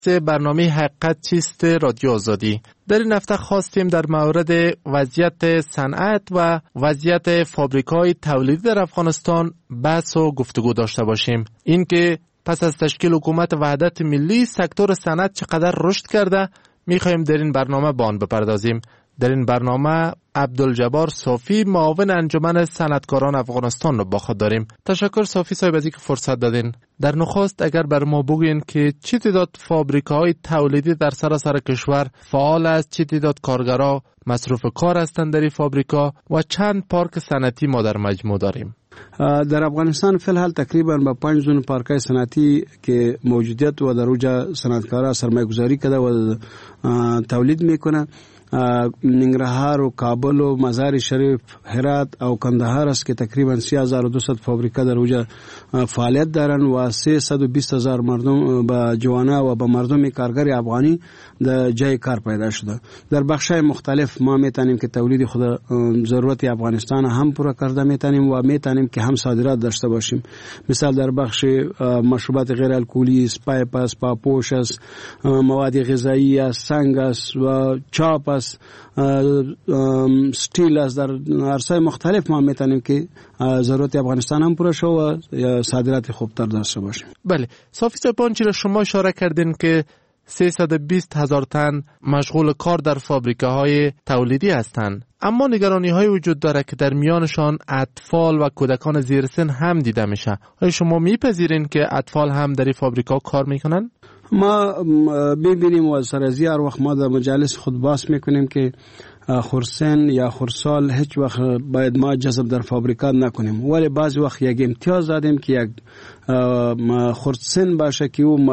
برنامه حقیقت چیست رادیو آزادی. در این هفته خواستیم در مورد وضعیت صنعت و وضعیت فابریک‌های تولیدی در افغانستان بحث و گفتگو داشته باشیم. این که پس از تشکیل حکومت وحدت ملی سکتور صنعت چقدر رشد کرده می‌خوایم در این برنامه به آن بپردازیم. در این برنامه عبدالجبار صافی معاون انجمن صنعتکاران افغانستان رو با خود داریم. تشکر صافی صاحب از اینکه فرصت دادین. در نخست اگر بر ما بگوین که چه تعداد فابریکه‌های تولیدی در سراسر کشور فعال است، چه تعداد کارگرها مصروف کار هستند در این فابریکا و چند پارک صنعتی ما در مجموع داریم؟ در افغانستان فی الحال تقریبا با 5 زون پارک‌های صنعتی که موجودیت و در اوجا صنعتکارا سرمایه‌گذاری کرده و تولید میکنه. ننگرهار و کابل و مزار شریف، هرات او کندهار است که تقریبا 3200 فابریکه در اوجا فعالیت دارند و 320000 مردم با جوانان و با مردم کارگر افغانی در جای کار پیدا شده. در بخش‌های مختلف ما میتونیم که تولید خود ضرورت افغانستان هم پورا کرده میتونیم و میتونیم که هم صادرات داشته باشیم. مثال در بخش مشروبات غیر الکلی، پایپ است، پاپوش است، مواد غذایی است، سنگ است و چاپ است، ستیل است. در عرصه‌های مختلف ما میتونیم که ضرورت افغانستان هم پوره شو و صادرات خوبتر داشته باشیم. بله، صافی صاحب چیزی شما اشاره کردین که 320,000 تن مشغول کار در فابریکه های تولیدی هستند، اما نگرانی های وجود داره که در میانشان اطفال و کودکان زیر سن هم دیده میشه. آیا شما میپذیرین که اطفال هم در این فابریکه کار میکنن؟ ما ببینیم و سر از هر وقت ما در مجالس خود بحث میکنیم که خرسن یا خرسال هیچ وقت باید ما جذب در فابریکات نکنیم، ولی بعضی وقت یک امتیاز دادیم که یک خرسن باشه که او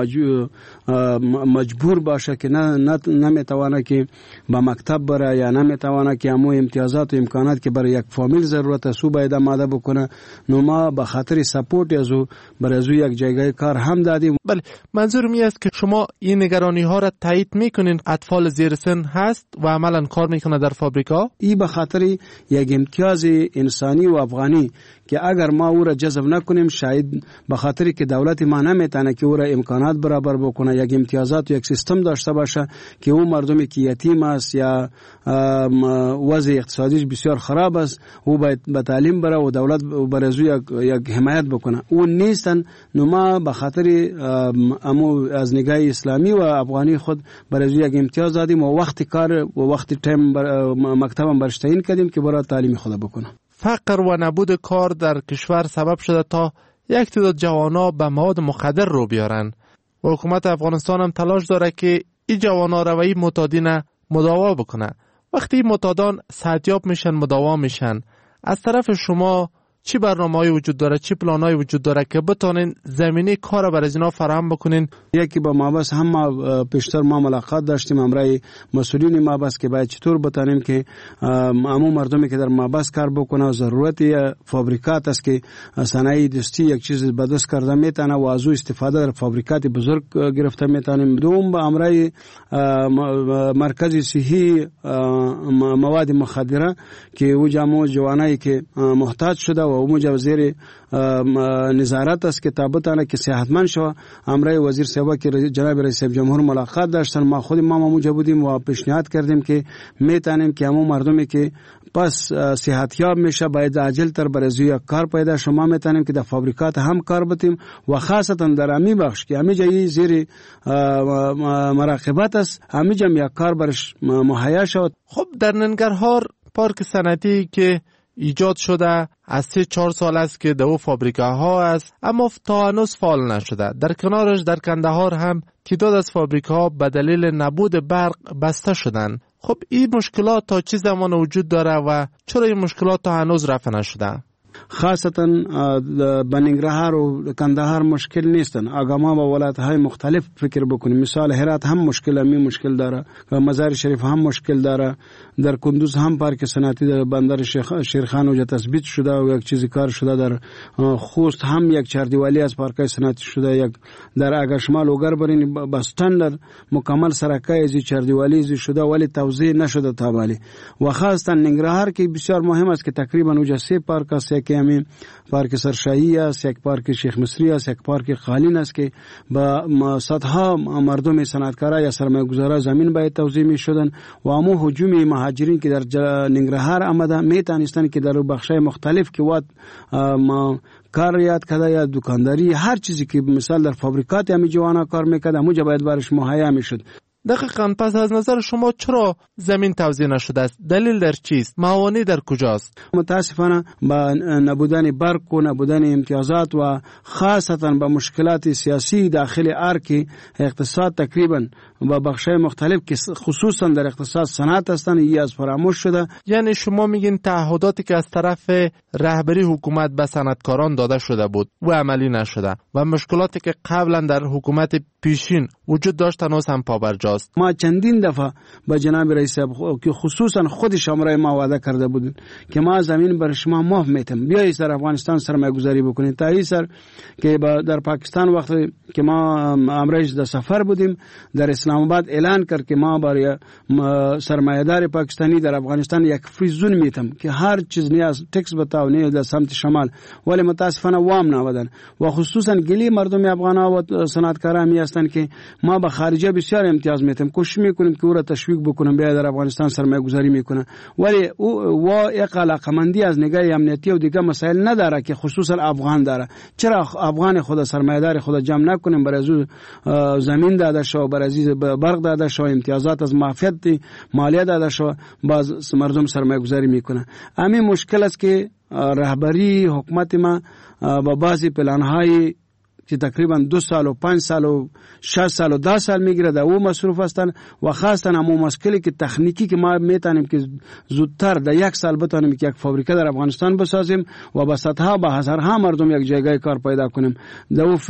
مجبور باشه که نمیتوانه که با مکتب بره یا نمیتوانه که همو امتیازات و امکانات که برای یک فامیل ضرورت است او باید آماده بکنه. نو ما به خاطر سپورت ازو برای ازو یک جایگاه کار هم دادیم. بله، منظور می است که شما این نگرانی ها را تایید میکنین اطفال زیر سن هست و عملا کار میکنه در فابریکا؟ این به خاطر یک امتیاز انسانی و افغانی که اگر ما او را جذب نکنیم شاید به خاطر که دولت ما نمیتونه که او را امکانات برابر بکنه، یک امتیازات و یک سیستم داشته باشه که او مردمی که یتیم است یا وضع اقتصادیش بسیار خراب است او باید به تعلیم بره و دولت برازو یک حمایت بکنه، او نیستن. نو ما به خاطر از نگاه اسلامی و افغانی خود برازو یک امتیاز دادیم و وقت کار و وقت تایم مکتبم برش تعیین کردیم که برای تعلیم خود بکنه. فقر و نبود کار در کشور سبب شده تا یک تعداد جوانا به مواد مخدر رو بیارن و حکومت افغانستان هم تلاش داره که این جوانا رو و این معتادین مداوا بکنه. وقتی معتادان صحتیاب میشن، مداوا میشن، از طرف شما چی برنامه‌ای وجود داره، چی پلانایی وجود داره که بتونین زمینه کار برای اینا فراهم بکنین؟ یکی با مابس هم پیشتر ما ملاقات داشتیم امرای مسئولین مابس که باید چطور بتونیم که عموم مردمی که در مابس کار بکنه، ضرورت فابریکات است که صنایع دستی یک چیز به دست کرده میتونه و از او استفاده در فابریکات بزرگ گرفته میتونیم. دوم با امرای مرکز صحی مواد مخدره که او جوانایی که محتاج شده و او وزیر نظارت است که تابتانه که صحتمند شو. امرای وزیر صاحب که جناب رئیس جمهور ملاقات داشتن، ما خود ما موجود بودیم و پیشنهاد کردیم که میتونیم که همون مردمی که پس صحتیاب میشه باید عاجل تر برای کار پیدا شما میتونیم که در فابریکات هم کار بتیم و خاصتا در امی بخش که امی جایی زیر مراقبت است امی جم یک کار برش مهیا شد. خب در ننگرهار پارک صنعتی که ایجاد شده از 3-4 سال است که دو فابریکه ها است اما تا هنوز فعال نشده. در کنارش در کندهار هم تعداد از فابریکه ها به دلیل نبود برق بسته شدند. خب این مشکلات تا چه زمان وجود داره و چرا این مشکلات تا هنوز رفع نشده؟ خاصتا بننگرهار و کندهار مشکل نیستن. اگر ما با ولایت‌های مختلف فکر بکنیم، مثال هرات هم مشکل داره و مزار شریف هم مشکل داره، در کندوز هم پارک صنعتی در بندر شیرخان وجه تثبیت شده و یک چیزی کار شده، در خوست هم یک چهاردیوالی از پارک صنعتی شده، یک در اگر شمال وگر برین بستان در مکمل سرکای از چهاردیوالی شده ولی توزیع نشده تا ولی. و خاصتا ننگرهار که بسیار مهم است که تقریبا وجه 3 پارک است که همین پارک سرشاهی است، یک پارک شیخ مصری است، یک پارک قالین است که با صدها مردم صنعتکارا یا سرمایه‌گذارا زمین باید توزیع می‌شدن و امو هجوم مهاجرین که در ننگرهار آمده میتونستن که در بخش‌های مختلف که وقت کار یاد کرده یا دکانداری هر چیزی که مثلا در فابریکات همین جوانا کار میکرده همونجا باید برش مهیا میشد. دقیقاً. پس از نظر شما چرا زمین توزیع نشده است؟ دلیل در چیست؟ موانع در کجاست؟ متاسفانه با نبودن برق و نبودن امتیازات و خاصتا با مشکلات سیاسی داخل ارک اقتصاد تقریبا و بخشای مختلف که خصوصا در اقتصاد صنعت هستند این از فراموش شده. یعنی شما میگین تعهداتی که از طرف رهبری حکومت به صنعتکاران داده شده بود و عملی نشده و مشکلاتی که قبلا در حکومت پیشین وجود داشت هنوز هم پابرجاست. ما چندین دفعه با جناب رئیس که خصوصا خودش امرای ما وعده کرده بودن که ما زمین بر شما مهر میتم بیایید در افغانستان سرمایه گذاری بکنید. تا این سر که در پاکستان وقتی که ما امرایش در سفر بودیم در اسلام آباد اعلان کرد که ما برای سرمایه‌دار پاکستانی در افغانستان یک فری زون میتم که هر چیز نیاز تکس بتاونه در سمت شمال، ولی متاسفانه وام نودن و خصوصا گلی مردم افغان‌ها و صنعتکارا می هستند که ما به خارجه بسیار امتیاز میتیم، کوشش میکنیم که او را تشویق بکنیم بیاد در افغانستان سرمایه گذاری میکنه، ولی او علاقمندی از نگاه امنیتی و دیگه مسائل نداره که خصوصا افغان داره. چرا افغان خود سرمایه‌دار خود جمع نکنیم برای زمین داده شو، برای برق داده شو، امتیازات از معافیت مالیه داده شو، باز مردم سرمایه گذاری میکنه. همین مشکل است که رهبری حکومت ما با بعضی پلان‌های که تقریبا 2 سال و 5 سال و 6 سال و 10 سال میگیره در او مصروف هستن و خاصتا همون مشکلی که تکنیکی که ما میتونیم که زودتر در 1 سال بتونیم که یک فابریکه در افغانستان بسازیم و با صدها با هزارها مردم یک جایگاه کار پیدا کنیم، در او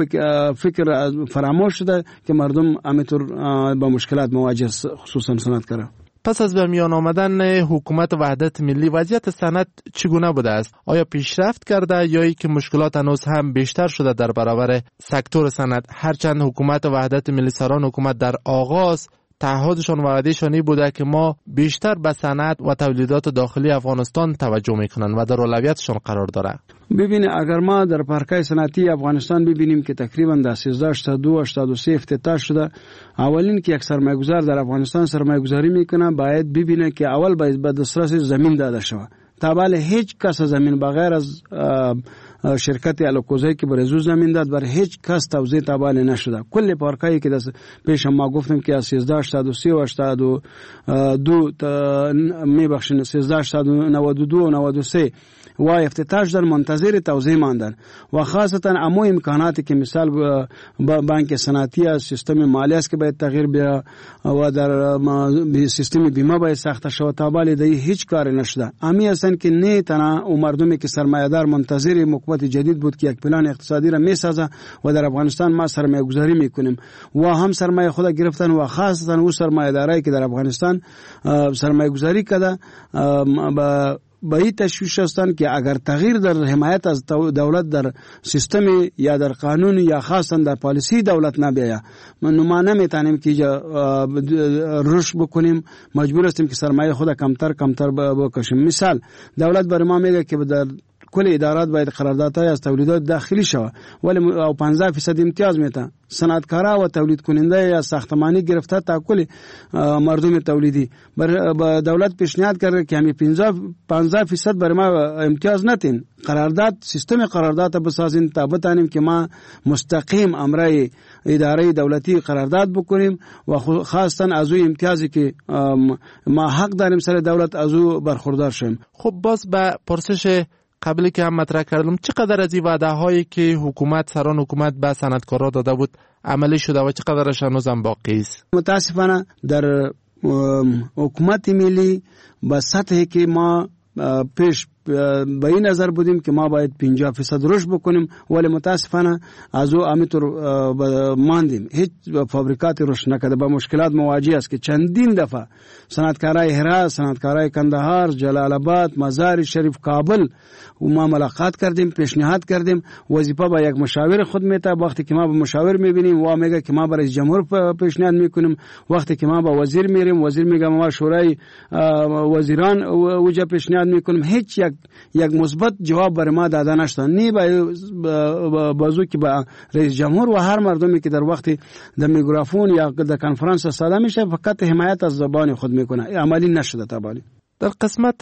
فکر فراموش شده که مردم همینطور با مشکلات مواجه خصوصا صنعتکارا. پس از به میان آمدن حکومت وحدت ملی وضعیت صنعت چگونه بوده است؟ آیا پیشرفت کرده یا ای که مشکلات هنوز هم بیشتر شده در برابر سکتور صنعت؟ هرچند حکومت وحدت ملی سران حکومت در آغاز تعهدشان و وعدهشان بوده که ما بیشتر به صنعت و تولیدات داخلی افغانستان توجه میکنن و در اولویتشان قرار داره. ببینید اگر ما در پارکای صنعتی افغانستان ببینیم که تقریبا در 1382 افتتاح شده، اولین که یک سرمایه‌گذار در افغانستان سرمایه‌گذاری میکنه باید ببینه که اول باید به دسترس زمین داده شود. تابع هیچ کس زمین بغیر از شرکت الوکوزای که برای زو زمین داد بر هیچ کس توزیع تابع نشده. کل پارکایی که پیش ما گفتیم که از 1383 و 82 میبخشین 1392 و 93 و افتتاح در منتظر توزیع ماندن و خاصتا امو امکاناتی که مثال بانک صنعتی است، سیستم مالی است که باید تغییر بیاره و در سیستم بیمه باید ساخته شود، تابع دی هیچ کار نشده. امی هستن که نه تنها مردمی که سرمایه‌دار منتظر حکومت جدید بود که یک پلان اقتصادی را میسازه و در افغانستان ما سرمایه گذاری میکنیم و هم سرمایه خود گرفتن و خاصتا او سرمایه‌دارایی که در افغانستان سرمایه گذاری کرده با این تشویش هستند که اگر تغییر در حمایت از دولت در سیستم یا در قانون یا خاصا در پالیسی دولت نبیاید، ما نمیتونیم که رشد بکنیم، مجبور هستیم که سرمایه خود کمتر بکشیم. مثال دولت برای ما میگه که در کل ادارات باید قراردادهای از تولیدات داخلی شود ولی 15% امتیاز میتن صنعتکارا و تولید کننده یا ساختمانی گرفته تا کل مردم تولیدی. با دولت پیشنهاد کرده که همین 15% برای ما امتیاز نتین، قرارداد سیستم قرارداد بسازین تا بتانیم که ما مستقیم امرای اداره دولتی قرارداد بکنیم و خاصتا از او امتیازی که ما حق داریم سر دولت از او برخوردار شیم. خب باز به پرسش قبلی که هم مطرح کردم، چقدر از این وعده هایی که سران حکومت به صنعتکارا داده بود عملی شده و چقدرش هنوزم باقی است؟ متاسفانه در حکومت ملی با سطحی که ما پیش به این نظر بودیم که ما باید 50% رشد بکنیم ولی متاسفانه از او همینطور ماندیم، هیچ فابریکات رشد نکرده، با مشکلات مواجه است که چندین دفعه صنعتکارای هرات، صنعتکارای کندهار، جلال آباد، مزار شریف، کابل و ما ملاقات کردیم، پیشنهاد کردیم، وظیفه با یک مشاور خود میته. وقتی که ما با مشاور میبینیم و میگه که ما برای جمهور پیشنهاد میکنیم، وقتی که ما با وزیر میریم وزیر میگه ما شورای وزیران وجه پیشنهاد میکنیم، هیچ یک یک مثبت جواب برای ما داده نشد. نه بازو که با رئیس جمهور و هر مردمی که در وقت در میکروفون یا در کنفرانس صدا میشه فقط حمایت از زبان خود میکنه، عملی نشده تابالی. در قسمت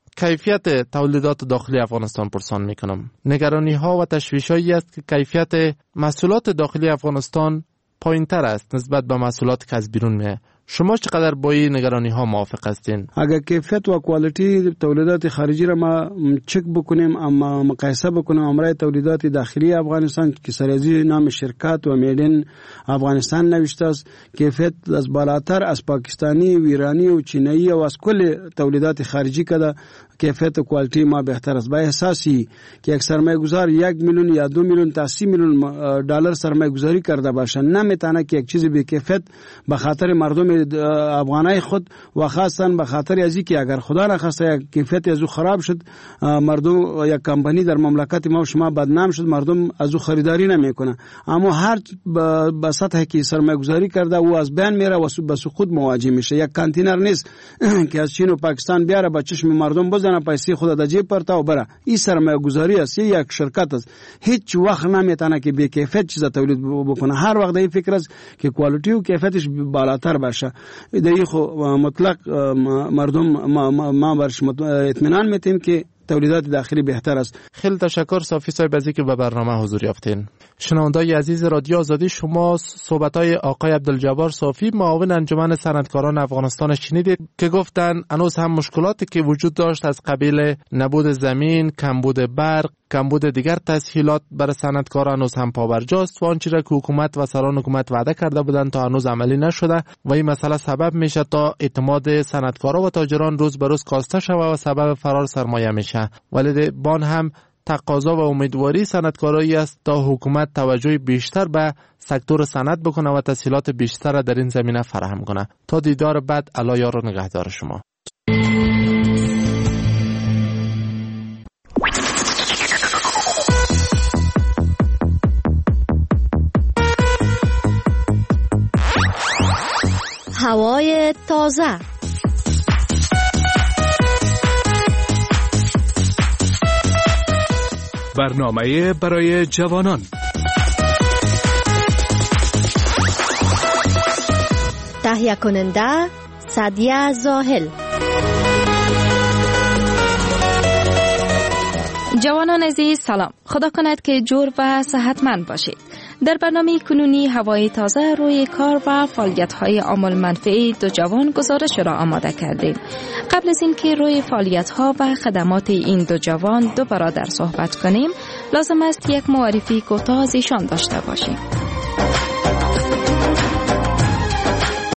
کیفیت تولیدات داخلی افغانستان پرسان میکنم. نگرانی ها و تشویش هایی است که کیفیت محصولات داخلی افغانستان پایین تر است نسبت به محصولات که از بیرون میه. شما چقدر با این نگرانی ها موافق هستین؟ اگر کیفیت و کوالیتی تولیدات خارجی را ما چک بکنیم اما مقایسه بکنیم امرای تولیدات داخلی افغانستان که سریزی نام شرکت و میدین افغانستان نوشته است، کیفیت از بالاتر از پاکستانی و ایرانی و چینی و از کل تولیدات خارجی کده کیفیت و کوالیتی ما بهتر است. با احساسی که یک سرمایه گذار 1 میلیون یا 2 میلیون تا 30 میلیون دلار سرمایه گذاری کرده باشه نمیتونه که یک چیز بی کیفیت به خاطر مردم افغانای خود و خاصا به خاطر ازی که اگر خدا نخواسته یک کیفیت از او خراب شد، مردم یک کمپانی در مملکت ما و شما بدنام شد، مردم از او خریداری نمیکنه. اما هر به سطحی که سرمایه گذاری کرده او از بین میره و به سقوط مواجه میشه. یک کانتینر نیست که از چین و پاکستان بیاره با چشم مردم بزنه پیسې خود د جیب پرته و بره. این سرمایه گذاری است، یک شرکت است، هیچ وقت نمیتونه که بی کیفیت چیز تولید بکنه. هر وقت این فکر است که کوالیتی و کیفیتش بالاتر باشه. در خو مطلق مردم ما برش اطمینان میتیم که تولیدات داخلی بهتر است. خیلی تشکر صافی صاحب از اینکه به برنامه حضور یافتین. شنوندای عزیز رادیو آزادی، شما صحبت‌های آقای عبدالجبار صافی معاون انجمن صنعتکاران افغانستان شنیدید که گفتن هنوز هم مشکلاتی که وجود داشت از قبیل نبود زمین، کمبود برق، کمبود دیگر تسهیلات برای صنعتکاران هنوز هم پابرجاست و آنچه را که حکومت و سران حکومت وعده کرده بودند تا هنوز عملی نشده و این مسئله سبب میشه تا اعتماد صنعتکارا و تاجران روز به روز کاسته شود و سبب فرار سرمایه میشه. ولی بان هم تقاضا و امیدواری صنعتکارایی است تا حکومت توجه بیشتر به سکتور صنعت بکنه و تسهیلات بیشتر در این زمینه فراهم کنه. تا دیدار بعد، الله یار و نگهدار شما. هوای تازه، برنامه برای جوانان. تهیه کننده سعدیه زاهل. جوانان عزیز سلام، خدا کند که جور و صحتمند باشید. در برنامه کنونی هوای تازه روی کار و فعالیت‌های عامل منفعی دو جوان گزارش را آماده کردیم. قبل از اینکه روی فعالیت‌ها و خدمات این دو جوان دو برادر صحبت کنیم، لازم است یک معرفی کوتاه از ایشان داشته باشیم.